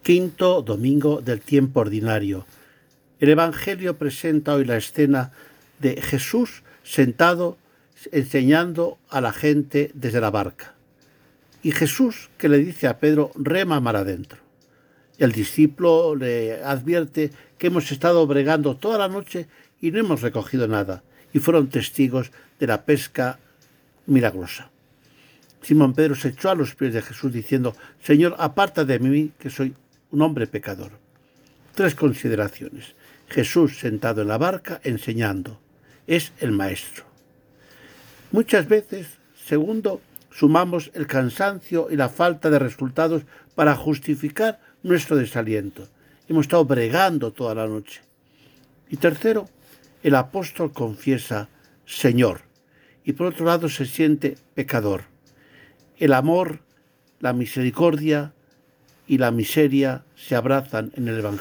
Quinto domingo del tiempo ordinario. El Evangelio presenta hoy la escena de Jesús sentado enseñando a la gente desde la barca. Y Jesús que le dice a Pedro, rema mar adentro. El discípulo le advierte que hemos estado bregando toda la noche y no hemos recogido nada. Y fueron testigos de la pesca milagrosa. Simón Pedro se echó a los pies de Jesús diciendo, Señor, aparta de mí que soy un hombre pecador. Tres consideraciones. Jesús sentado en la barca enseñando. Es el maestro. Muchas veces, segundo, sumamos el cansancio y la falta de resultados para justificar nuestro desaliento. Hemos estado bregando toda la noche. Y tercero, el apóstol confiesa Señor. Y por otro lado se siente pecador. El amor, la misericordia y la miseria se abrazan en el Evangelio.